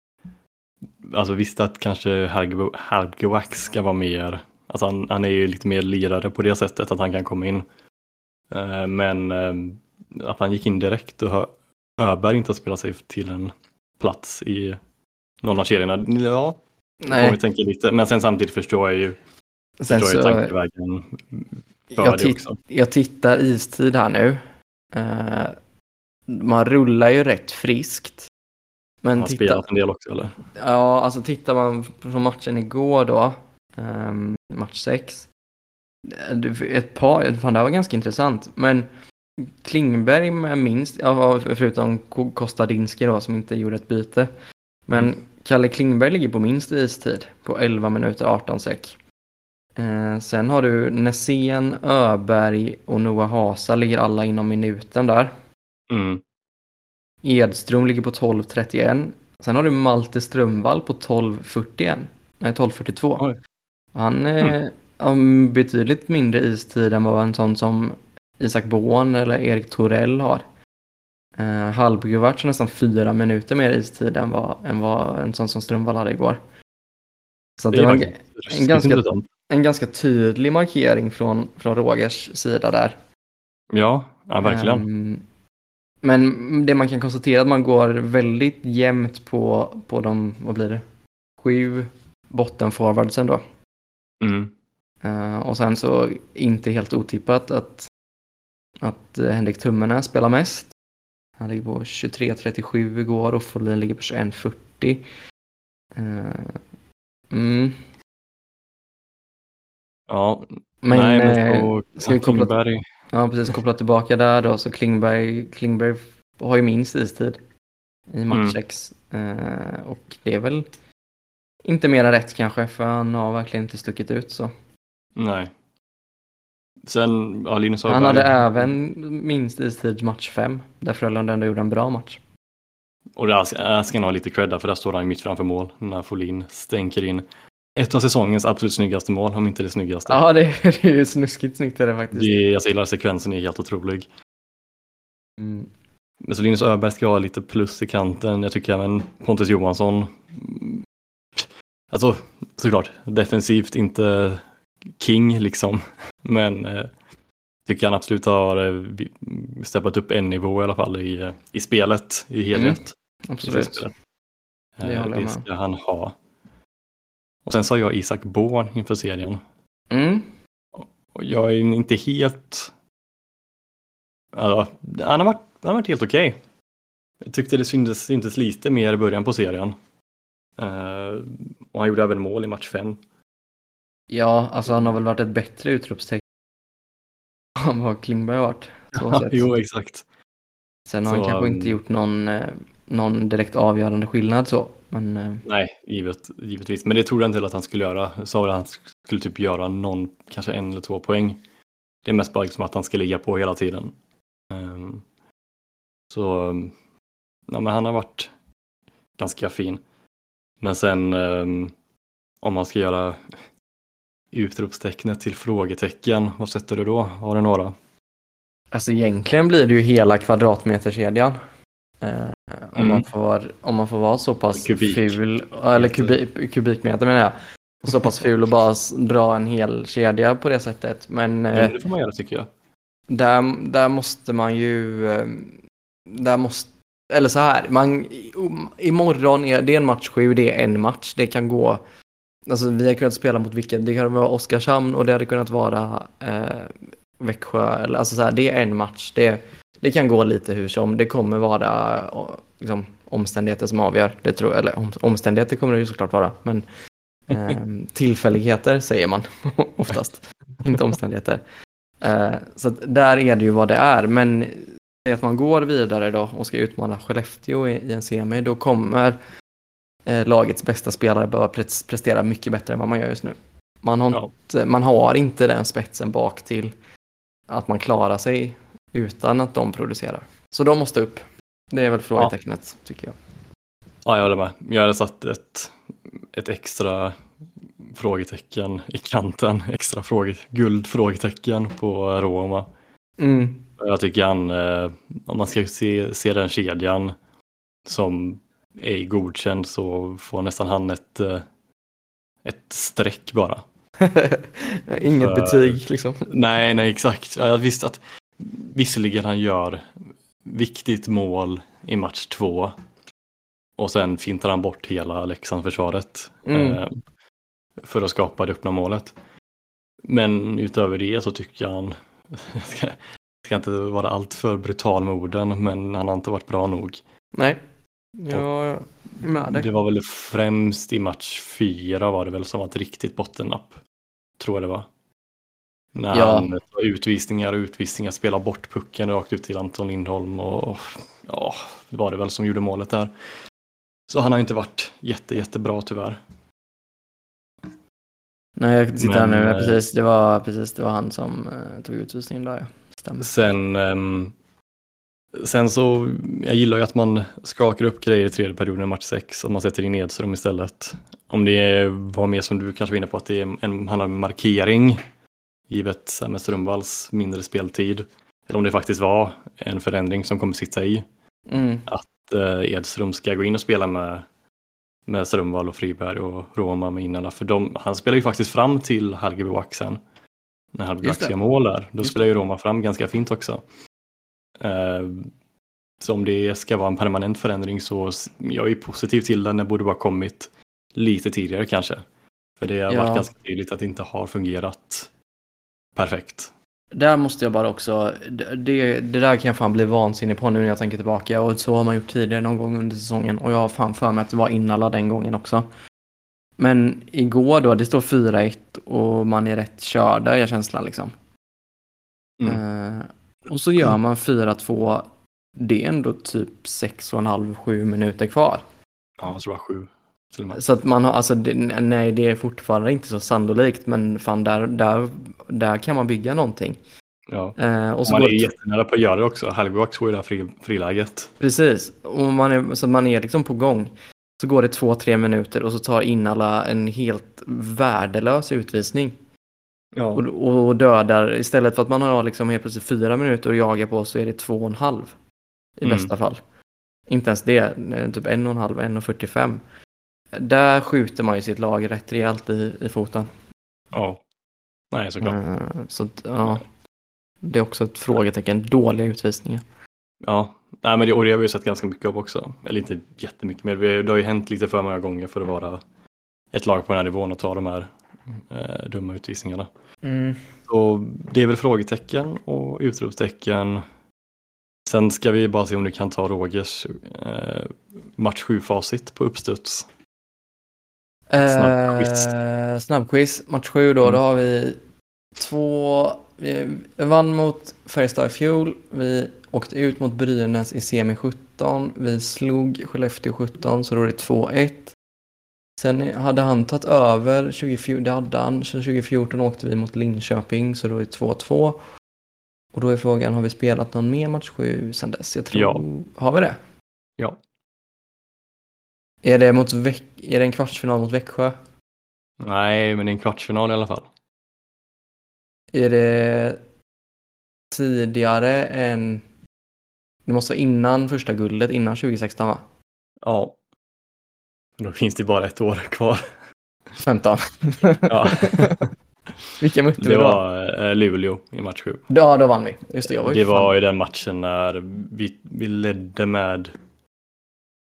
alltså visst att kanske Halgewax ska vara mer, alltså han, han är ju lite mer lirare på det sättet att han kan komma in. Eh, men eh, att han gick in direkt och Hö- Öberg inte har spelat sig till en plats i någon av kedjorna. Ja, Nej. får vi tänka lite. Men sen samtidigt förstår jag ju, Sen förstår jag så, tankevägen för jag, det tit- också. jag tittar istid här nu. Eh, man rullar ju rätt friskt. Men Han har titta, spelat en del också, eller? ja, alltså tittar man på matchen igår då, ehm, match sex. Ett par, fan det här var ganska intressant. Men Klingberg med minst, ja, förutom Kostadinski då som inte gjorde ett byte. Men Mm. Kalle Klingberg ligger på minst istid på elva minuter arton sek. Eh, sen har du Nässén, Öberg och Noah Hasa ligger alla inom minuten där. Mm. Edström ligger på tolv trettioett. Sen har du Malte Strömvall på tolv fyrtioett. Nej, tolv fyrtiotvå. Oj. Han är har betydligt mindre istid än vad en sån som Isak Born eller Erik Torell har. Uh, Halbgevart har nästan fyra minuter mer istid än vad, än vad en sån som Strömvall hade igår. Så det, Det är var en, faktiskt en, ruskigt ganska, intressant. en ganska tydlig markering från, från Rogers sida där. Ja, ja, verkligen. Ehm, men det man kan konstatera är att man går väldigt jämnt på, på de, vad blir det? Sju bottenforwardsen då. Mm. Uh, och sen så inte helt otippat att, att uh, Henrik Tummenä spelar mest. Han ligger på tjugotre trettiosju igår och Folin ligger på tjugoett fyrtio. Uh, mm. Ja, Men, nej, men eh, så, ska vi koppla- Klingberg, Ja, precis, kopplat tillbaka där då, så Klingberg, Klingberg har ju minst istid i match Mm. sex. Uh, och det är väl inte mera rätt kanske, för han har verkligen inte stuckit ut så. nej. Sen, ja, Linus Han Öberg. hade även minst istid match fem, där Frölunda ändå gjorde en bra match. Och där ska, där ska han ha lite cred, för där står han mitt framför mål när Folin stänker in ett av säsongens absolut snyggaste mål, om inte det snyggaste. Ja, det är, det är ju snuskigt snyggt är det faktiskt. Det, jag gillar sekvensen, är helt otrolig. Mm. Men så Linus Öberg ska ha lite plus i kanten. Jag tycker även Pontus Johansson, alltså såklart defensivt inte king liksom, men eh, tycker han absolut har eh, steppat upp en nivå i alla fall i, i spelet i helhet. Absolut. I Det det, håller jag det med. ska han ha. Och sen sa jag Isak Born inför serien. Mm. Och jag är inte helt... Alltså, han har varit, han har varit helt okej. Jag tyckte det syntes, syntes lite mer i början på serien. Uh, och han gjorde även mål i match fem. Ja, alltså han har väl varit ett bättre utropstecken än vad Klingberg har varit. Så sett. Jo, exakt. Sen har han Så, kanske um, inte gjort någon, eh, någon direkt avgörande skillnad så. Men eh, Nej, givet, givetvis. Men det trodde jag inte att han skulle göra. Sa att han skulle typ göra någon, kanske en eller två poäng. Det är mest bara liksom att han ska ligga på hela tiden. Um, så um, ja, men han har varit ganska fin. Men sen um, om man ska göra utropstecknet till frågetecken, vad sätter du då? Har du några? alltså egentligen blir det ju hela kvadratmeterkedjan. Eh, om, Mm. man får, om man får vara så pass Kubik. ful, eller kubi, kubikmeter menar jag. Så pass ful och bara s- dra en hel kedja på det sättet. Men eh, Ja, det får man göra tycker jag. där, där måste man ju, eh, där måste eller så här, man, imorgon är det en match sju, det är en match. Det kan gå, alltså vi har kunnat spela mot vilket, det kan vara Oskarshamn och det hade kunnat vara eh, Växjö, eller alltså så här, det är en match. Det, det kan gå lite hur som, det kommer vara liksom, omständigheter som avgör, det tror, eller om, omständigheter kommer det ju såklart vara, men eh, tillfälligheter säger man oftast, inte omständigheter. Eh, så att där är det ju vad det är, men att man går vidare då och ska utmana Skellefteå i, i en semi, då kommer eh, lagets bästa spelare behöva pre- prestera mycket bättre än vad man gör just nu. Man har, Ja. inte, man har inte den spetsen bak till att man klarar sig utan att de producerar. Så de måste upp. Det är väl frågetecknet, ja. Tycker jag. Ja, jag håller med. Jag hade satt ett, ett extra frågetecken i kanten. Extra fråge, guldfrågetecken på Roma. Mm. Jag tycker han, eh, om man ska se, se den kedjan som är godkänd, så får nästan han ett, eh, ett streck bara. Inget För, betyg liksom. Nej, nej exakt. Jag visste att visserligen han gör viktigt mål i match två och sen fintar han bort hela Leksandsförsvaret Mm. eh, för att skapa det öppna målet. Men utöver det så tycker jag han ska, ska inte vara allt för brutal med orden, men han har inte varit bra nog. Nej. Ja, med det. Det var väl främst i match fyra var det väl som var ett riktigt bottennapp, tror jag det var. När Ja. han tar utvisningar och utvisningar, spelar bort pucken rakt ut till Anton Lindholm och ja, det var det väl som gjorde målet där. Så han har inte varit jätte, jättebra tyvärr. Nej, jag sitter här Men, nu. eh, Precis, det var, precis, det var han som eh, tog utvisningen där. Ja. Stämmer. Sen, ehm, sen så, jag gillar ju att man skakar upp grejer i tredje perioden i match sex och man sätter in Edström istället. Om det var mer som du kanske var inne på, att det är en, handlar om markering givet så här med Strömvalls mindre speltid. Eller om det faktiskt var en förändring som kommer sitta i. Mm. Att eh, Edström ska gå in och spela med, med Strömvall och Friberg och Roma med innarna. För de, han spelar ju faktiskt fram till Halgebywaxen. När Halgebywaxen gör mål där. Då Just spelar ju Roma fram ganska fint också. Eh, så om det ska vara en permanent förändring så s- jag är positiv till den. Det borde bara kommit lite tidigare kanske. För det har Ja. varit ganska tydligt att det inte har fungerat perfekt. Där måste jag bara också, det, det det där kan jag fan bli vansinnig på nu när jag tänker tillbaka, och så har man gjort tidigare någon gång under säsongen, och jag har fan för mig att det var Innala den gången också. Men igår då, det står fyra ett och man är rätt körda, jag känslan liksom. Mm. Eh, och så gör man fyra två, det är ändå typ sex och en halv, sju minuter kvar. Ja, jag tror det var sju. Till och med. Så att man har, alltså det, nej det är fortfarande inte så sannolikt, men fan där, där, där kan man bygga någonting. Ja. Eh, och så Man går är ju det- jättenära på att göra det också. Halgebywax får ju det här fri, friläget. Precis, och man är, så man är liksom på gång. Så går det två, tre minuter och så tar Innala en helt värdelös utvisning. Ja. Och, och dödar, istället för att man har liksom helt plötsligt fyra minuter att jaga på, så är det två och en halv. I Mm. bästa fall. Inte ens det, typ en och en halv, en och fyrtiofem. Där skjuter man ju sitt lag rätt rejält i, i foten. Ja. Nej, såklart. Uh, så att, ja. Det är också ett frågetecken, dåliga utvisningar. Ja, nej, men det, och det har vi ju sett ganska mycket av också. Eller inte jättemycket, men det har ju hänt lite för många gånger för att vara ett lag på den här nivån och ta de här eh, dumma utvisningarna. Mm. Så det är väl frågetecken och utropstecken. Sen ska vi bara se om du kan ta Rogers eh, match sju-facit på uppstuds. Snabbquiz. Eh, snabbquiz, match sju då, Mm. då har vi två, vi vann mot Färjestad i fjol, vi åkte ut mot Brynäs i semi sjutton, vi slog Skellefteå sjutton, så då är det två ett. Sen hade han tagit över tjugofjorton, det hade han, så tjugo fjorton åkte vi mot Linköping, så då är det två två. Och då är frågan, har vi spelat någon mer match sju sedan dess? Jag tror, Ja. har vi det? Ja. Är det, mot Väck, är det en kvartsfinal mot Växjö? Nej, men det är en kvartsfinal i alla fall. Är det tidigare än... Det måste vara innan första guldet, innan tjugo sexton va? Ja. Då finns det bara ett år kvar. femton. Ja. Vilka mötte vi Det då? var eh, Luleå i match sju. Ja, då vann vi. Just det, jag var ju Det fan- var ju den matchen när vi, vi ledde med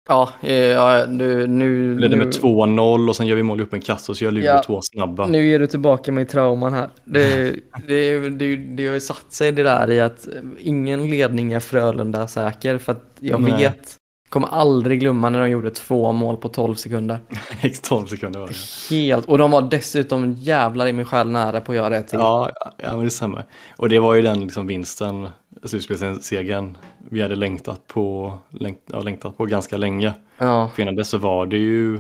Ja, ja nu... nu Ledde nu, med två noll och sen gör vi mål upp en kast och så gör Luleå Ja. två snabba. Nu är du tillbaka med trauman här. Det, det, det, det har ju satt sig det där i att ingen ledning är Frölunda säker. För att jag Nej. vet, kommer aldrig glömma när de gjorde två mål på tolv sekunder. tolv sekunder var det. Helt, och de var dessutom jävlar i mig själv nära på att göra det till. Ja, ja, men det stämmer. Och det var ju den liksom vinsten, slutspelssegern, vi hade längtat på, längt, ja, längtat på ganska länge. Ja. För innan dess så var det ju,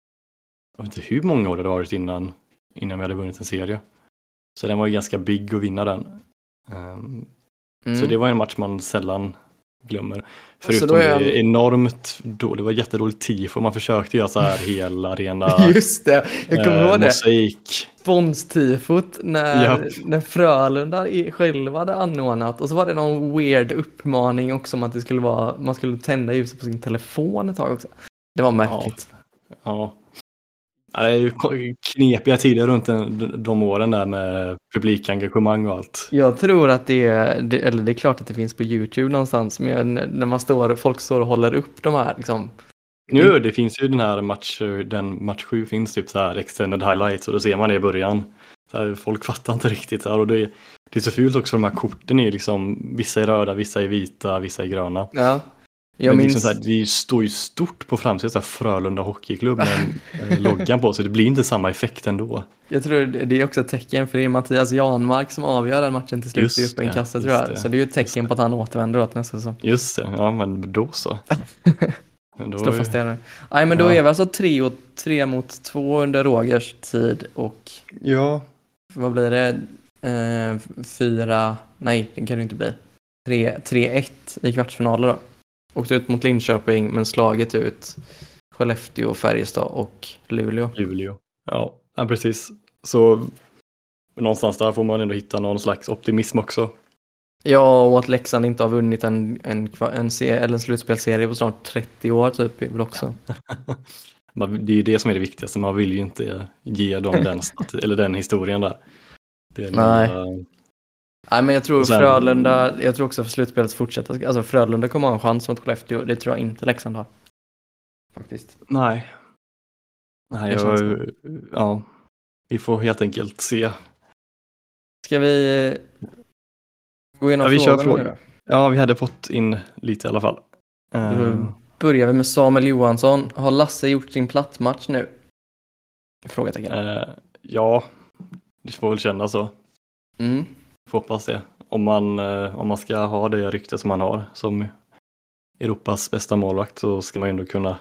jag vet inte hur många år det hade varit innan, innan vi hade vunnit en serie. Så den var ju ganska big att vinna den. Um, mm. Så det var en match man sällan glömmer. Förutom jag... det enormt då, det var jättedåligt tifo. Man försökte göra så här hela arena. Just det, jag kommer ihåg eh, det. Mosaik. Sponstifot när, Japp. när Frölunda själva hade anordnat. Och så var det någon weird uppmaning också om att det skulle vara, man skulle tända ljuset på sin telefon ett tag också. Det var märkligt. Ja. Ja. Det är ju knepiga tider runt den, de åren där med publikengagemang och allt. Jag tror att det är, det, eller det är klart att det finns på YouTube någonstans, men när man står, folk står och håller upp de här liksom. Nu, det finns ju den här match, den match sju finns typ så här extended highlights och då ser man det i början. Så här, folk fattar inte riktigt så här, och det är, det är så fult också, de här korten är liksom, vissa är röda, vissa är vita, vissa är gröna. Ja. Jag men minns... liksom så här, det står ju stort på framsidan, Frölunda Hockeyklubb med en loggan på, så det blir inte samma effekt ändå. Jag tror det är också ett tecken, för det är Mattias Janmark som avgör den matchen till slut i öppen kassa, tror jag. Det. Så det är ju ett tecken på att han återvänder åt nästa säsong. Just det, ja men då så. Då Slå fast det. Nej, men då ja. Är vi alltså tre, och, tre mot två under Rogers tid och ja. Vad blir det? Eh, fyra, nej det kan det inte bli. tre, tre ett i kvartsfinaler då. Åkte ut mot Linköping men slagit ut Skellefteå, Färjestad och Luleå. Luleå, ja, ja precis. Så någonstans där får man ändå hitta någon slags optimism också. Ja, och att Leksand inte har vunnit en, en, en, serie, eller en slutspelserie på snart trettio år typ är väl också. Det är ju det som är det viktigaste. Man vill ju inte ge dem den, eller den historien där. Det Nej. Några... Nej, men jag tror sen... Frölunda, jag tror också för slutspelet fortsätter. Alltså Frölunda kommer ha en chans mot Skellefteå. Det tror jag inte Leksand har. Faktiskt. Nej. Nej, jag, ja. Vi får helt enkelt se. Ska vi gå igenom ja, vi frågan kör frågan. Ja, vi hade fått in lite i alla fall. Um... Börjar vi med Samuel Johansson. Har Lasse gjort sin plattmatch nu? Frågetecken. Uh, ja, det får väl känna så. Mm. Får hoppas det. Om man, uh, om man ska ha det rykte som man har som Europas bästa målvakt, så ska man ändå kunna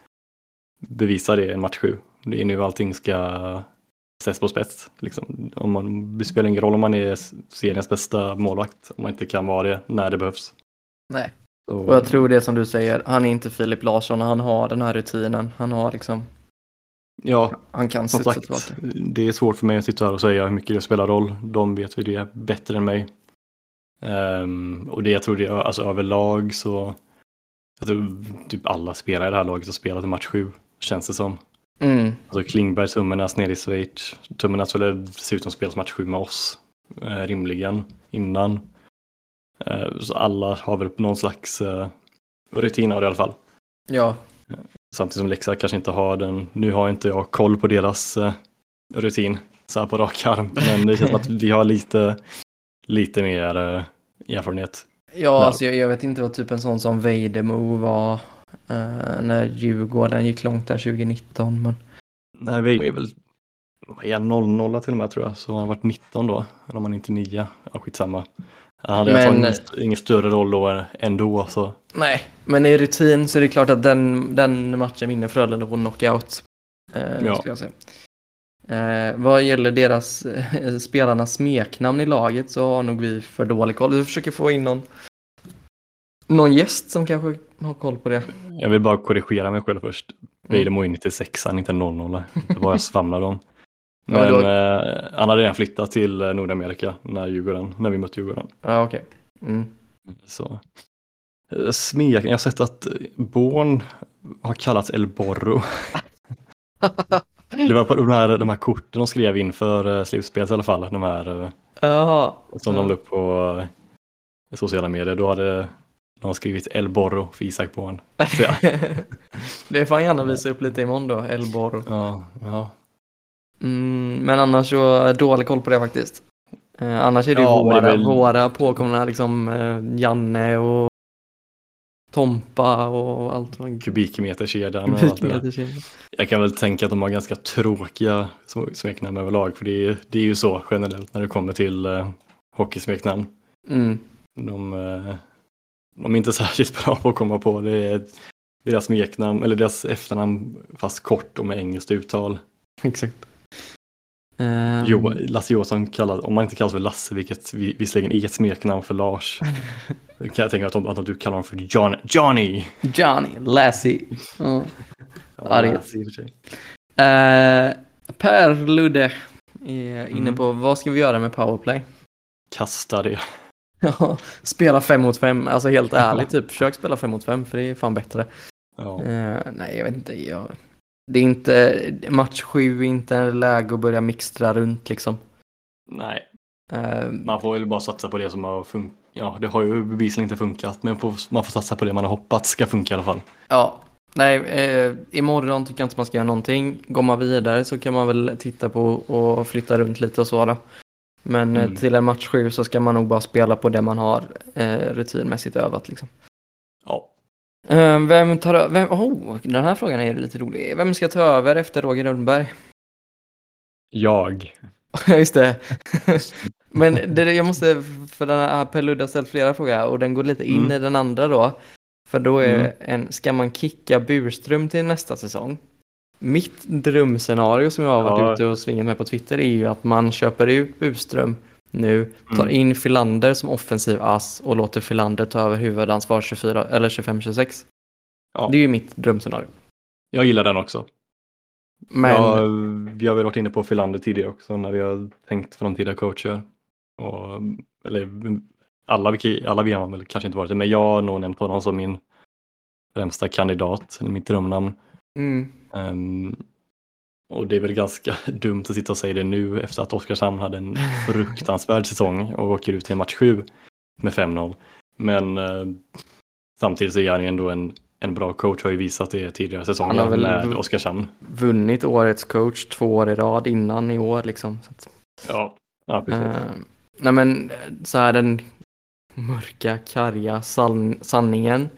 bevisa det i en match sju. Det är nu allting ska ses på spets. Liksom. Om man, det spelar ingen roll om man är seriens bästa målvakt, om man inte kan vara det när det behövs. Nej. Och jag tror det som du säger, han är inte Filip Larsson, han har den här rutinen, han har liksom, ja, han kan som sagt, tillbaka. Det är svårt för mig att sitta här och säga hur mycket det spelar roll, de vet ju det bättre än mig. Um, och det jag tror det, alltså överlag så, jag tror typ alla spelare i det här laget har spelat i match sju, känns det som. Mm. Alltså Klingberg, Tummernas nere i Schweiz, Tummernas skulle dessutom spelat match sju med oss, eh, rimligen, innan. Så alla har väl någon slags uh, rutin av det i alla fall. Ja. Samtidigt som Leksand kanske inte har den. Nu har inte jag koll på deras uh, rutin så här på rak arm. Men det känns som att vi har lite, lite mer uh, erfarenhet. Ja, alltså jag, jag vet inte vad typ en sån som Vejdemo var uh, när Djurgården gick långt där tjugonitton. Men... Nej, Vejdemo är väl ja, noll noll till och med tror jag. Så han har varit nitton då. Eller om han inte nio. Ja, skitsamma. Han hade men, ingen, ingen större roll då ändå. Så. Nej, men i rutin så är det klart att den, den matchen vinner Frölunda på knockout. Eh, ja. Ska jag säga. Eh, vad gäller deras eh, spelarnas smeknamn i laget så har nog vi för dålig koll. Vi försöker få in någon, någon gäst som kanske har koll på det. Jag vill bara korrigera mig själv först. Vejdemo mm. nittiosexan, inte noll noll. Det var jag svamlade om. Men ja, då... eh, han hade redan flyttat till eh, Nordamerika när, Djurgården, när vi mötte Djurgården. Ja, okej. Okay. Mm. Så. Eh, Smek, jag har sett att Born har kallats El Borro. Det var på de här, de här korten de skrev inför eh, slutspelet i alla fall. De här eh, Jaha. som ja. de la upp på eh, sociala medier. Då hade De har skrivit El Borro för Isak på en. Det får han gärna visa upp lite imorgon då, El Borro. Ja, ja. Mm, men annars så dålig koll på det faktiskt. Eh, annars är det ju Ja, våra, det är väl... våra påkomna liksom eh, Janne och Tompa och allt. Kubikmeterkedjan och allt det där. Jag kan väl tänka att de har ganska tråkiga smeknamn överlag, för det är, det är ju så generellt när det kommer till uh, hockeysmeknamn. Mm. De, uh, de är inte särskilt bra på att komma på. Det är deras smeknamn, eller deras efternamn fast kort och med engelskt uttal. Exakt. Um... Jo, Lasse Johansson kallar, om man inte kallas för Lasse, vilket visserligen är ett smeknamn för Lars, kan jag tänka att, de, att du kallar honom för John, Johnny. Johnny, Lassie. Mm. Ja, Lassie i och för sig. Uh, Per Ludde är inne mm. på vad ska vi göra med powerplay? Kasta det. Ja, spela fem mot fem. Alltså helt ärligt, typ försök spela fem mot fem, för det är fan bättre. Ja. Uh, nej, jag vet inte. Jag... Det är inte, match sju är inte en läge att börja mixtra runt liksom. Nej. Uh, man får väl bara satsa på det som har funkat. Ja, det har ju bevisligen inte funkat, men på, man får satsa på det man har hoppats ska funka i alla fall. Ja, nej, eh, imorgon tycker jag inte man ska göra någonting. Går man vidare så kan man väl titta på och flytta runt lite och så då. Men mm. till en match sju så ska man nog bara spela på det man har eh, rutinmässigt övat liksom. Ja. Uh, vem tar över? Oh, den här frågan är lite rolig. Vem ska ta över efter Roger Rönnberg? Jag. Just det. Men det, jag måste, för den här Per Ludde har ställt flera frågor och den går lite in mm. i den andra då. För då är mm. en, ska man kicka Burström till nästa säsong? Mitt drömscenario som jag har varit ja. ute och svingat med på Twitter är ju att man köper ut Burström nu, tar mm. in Filander som offensiv ass och låter Filander ta över huvudansvar tjugofyra eller tjugofem tjugosex. Ja. Det är ju mitt drömscenario. Jag gillar den också. Men... Ja, vi har väl varit inne på Filander tidigare också när vi har tänkt framtida coacher. Och, eller alla, alla vi har väl kanske inte varit det, men jag har nog nämnt honom som min främsta kandidat, mitt drömnamn. Mm. Um, och det är väl ganska dumt att sitta och säga det nu efter att Oskarshamn hade en fruktansvärd säsong och åker ut till match sju med fem noll. Men uh, samtidigt så är han ju ändå en, en bra coach, har ju visat det tidigare säsonger han har väl med Oskarshamn. Vunnit årets coach två år i rad innan i år liksom. Så att, ja, ja, precis. Uh, nej men så här den mörka, karga san- sanningen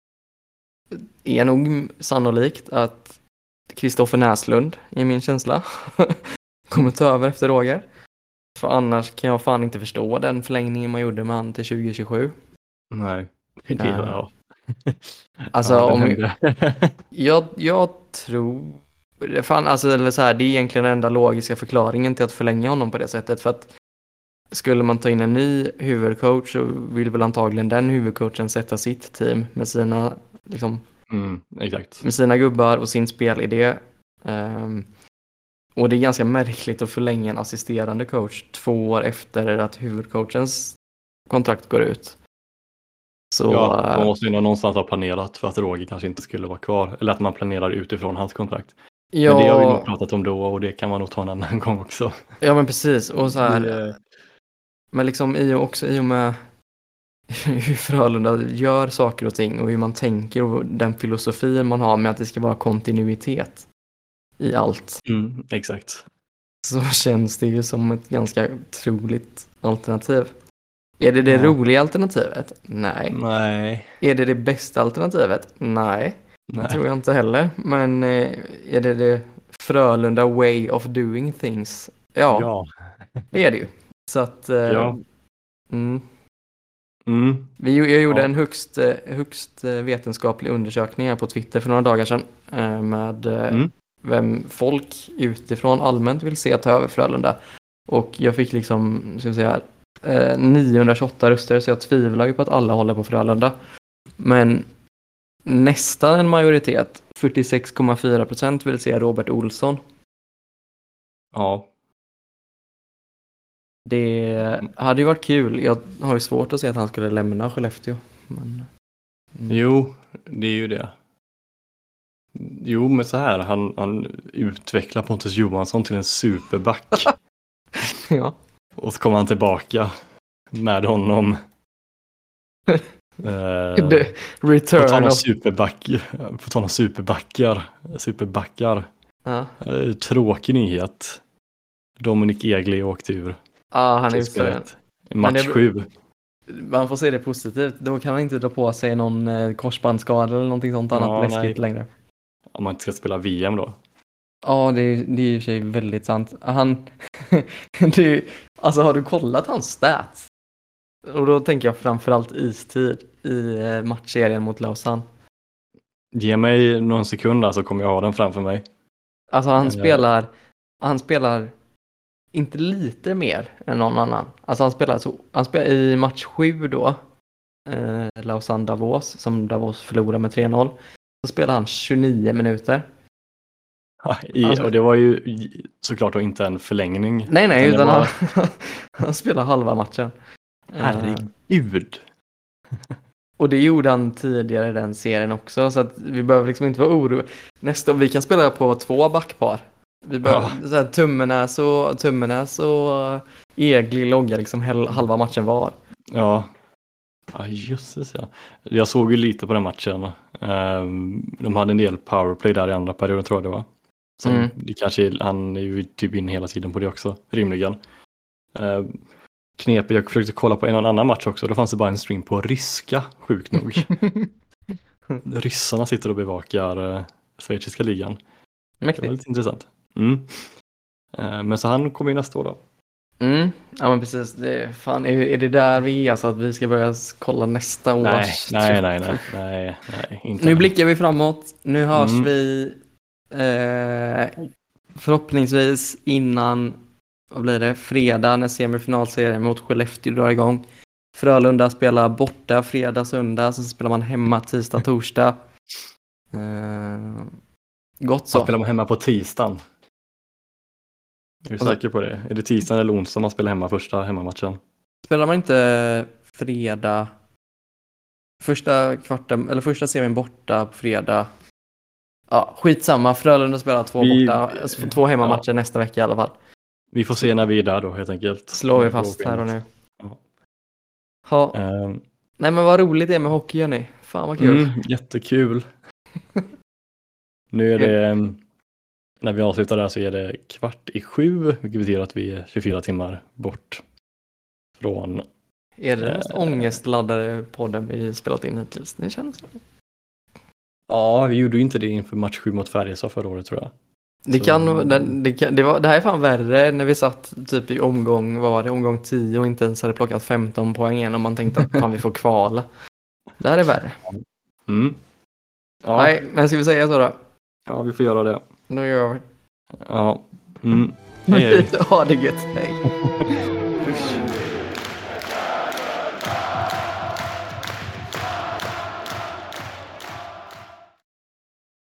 är nog sannolikt att Kristoffer Näslund, i min känsla, kommer ta över efter Roger. För annars kan jag fan inte förstå den förlängningen man gjorde med han till tjugo tjugosju. Nej, det är uh, ja. Alltså ja, om jag, jag tror fan, alltså, eller så här, det är egentligen den enda logiska förklaringen till att förlänga honom på det sättet, för att skulle man ta in en ny huvudcoach så vill väl antagligen den huvudcoachen sätta sitt team med sina liksom, mm, exakt. med sina gubbar och sin spelidé. Um, och det är ganska märkligt att förlänga en assisterande coach två år efter att huvudcoachens kontrakt går ut. Så, ja, man måste ju någonstans ha planerat för att Roger kanske inte skulle vara kvar. Eller att man planerar utifrån hans kontrakt. Ja, men det har vi nog pratat om då och det kan man nog ta en annan gång också. Ja, men precis. Och så här, det... Men liksom i och också i och med hur Frölunda gör saker och ting och hur man tänker och den filosofin man har med att det ska vara kontinuitet i allt. Mm, exakt. Så känns det ju som ett ganska troligt alternativ. Är det det ja. roliga alternativet? Nej. Nej. Är det det bästa alternativet? Nej. Nej. Det tror jag inte heller. Men är det det Frölunda way of doing things? Ja, ja. det är det ju. Så att... Ja. Mm. Mm. Vi, jag gjorde ja. en högst, högst vetenskaplig undersökning här på Twitter för några dagar sedan med mm. vem folk utifrån allmänt vill se ta över Frölunda. Och jag fick liksom, ska vi säga, niohundratjugoåtta röster, så jag tvivlar ju på att alla håller på Frölunda. Men nästan en majoritet, fyrtiosex komma fyra procent, vill se Robert Olsson. Ja. Det hade ju varit kul. Jag har ju svårt att se att han skulle lämna Skellefteå. Men... Mm. Jo, det är ju det. Jo, men så här, han, han utvecklar Pontus Johansson till en superback. Ja. Och så kommer han tillbaka med honom Uh, The return på tal om of... superback, på tal om superbackar, superbackar. Ja, Uh, tråkig nyhet. Dominic Egli åkte ur. ah, han är ju Spelet. Men Match det- sju. Man får se det positivt. Då kan han inte dra på sig någon eh, korsbandsskada eller någonting sånt annat Ja, läskigt nej. längre. Om man inte ska spela V M då. Ja, det, är- det är i och för sig väldigt sant. Han... det, är- alltså, har du kollat hans stats? Och då tänker jag framförallt istid i eh, matchserien mot Lausanne. Ge mig någon sekund där så kommer jag ha den framför mig. Alltså han Eh. spelar han spelar inte lite mer än någon annan. Alltså han spelar så han spelar i match sju då. Eh, Lausanne Davos som Davos förlorar med tre noll. Så spelar han tjugonio minuter. I, Alltså- och det var ju såklart då inte en förlängning. Nej nej, Utan det utan var- han, han spelar halva matchen. Eh, Herregud. och det gjorde han tidigare i den serien också, så att vi behöver liksom inte vara oroliga. Nästa vi kan spela på två backpar. Vi behöver Ja. så här, Tummenäs och Tummenäs och Egli loggar liksom hel, halva matchen var. Ja. Ja, jösses ja. Jag såg ju lite på den matchen. Um, de hade en del powerplay där i andra perioden tror jag det var. Så Mm. det kanske, han är ju typ in hela tiden på det också, rimligen. Uh, knepet, jag försökte kolla på en annan match också, då fanns det bara en stream på ryska, sjukt nog. Ryssarna sitter och bevakar uh, schweiziska ligan. Det var Mäktigt. lite intressant. Mm. Uh, men så han kommer ju nästa år då. Mm. Ja men precis, det, fan, är, är det där vi är, alltså att vi ska börja kolla nästa år? Nej, nej, nej, nej, nej, nej inte. Nu blickar vi framåt, nu hörs Mm. vi eh, förhoppningsvis innan, vad blir det, fredag när semifinalserien mot Skellefteå drar igång. Frölunda spelar borta fredag, söndag, så spelar man hemma tisdag, torsdag. Eh, gott Så så. spelar man hemma på tisdagen. Är du Och så- säker på det? Är det tisdagen eller onsdag man spelar hemma första hemmamatchen? Spelar man inte fredag, första kvarten, eller första serien borta på fredag? Ja, skitsamma. Frölunda spelar två Vi- borta, alltså två hemmamatcher nästa vecka i alla fall. Vi får se när vi är där då helt enkelt. Slår vi fast här och nu. Ja. Ja. Ehm, Nej men vad roligt det är med hockey, Jenny. Fan vad kul. mm, jättekul. Nu är det, ehm, när vi avslutar där så är det kvart i sju, vilket betyder att vi är tjugofyra timmar bort från... Är det den mest Eh. ångestladdade podden vi spelat in hittills? Det känns så. Ja, vi gjorde ju inte det inför match sju mot Färjestad förra året tror jag. Det Så- kan, nog- det, det, kan det, var, det här är fan värre när vi satt typ i omgång, vad var det, omgång tio och inte ens hade plockat femton poäng än och man tänkte att fan vi får kvala. Det här är värre. Mm. Ja, Nej, men ska vi säga så då? ja, vi får göra det. Nu gör vi. Ja. Mm. Hej, hej. Ha det gött, hej.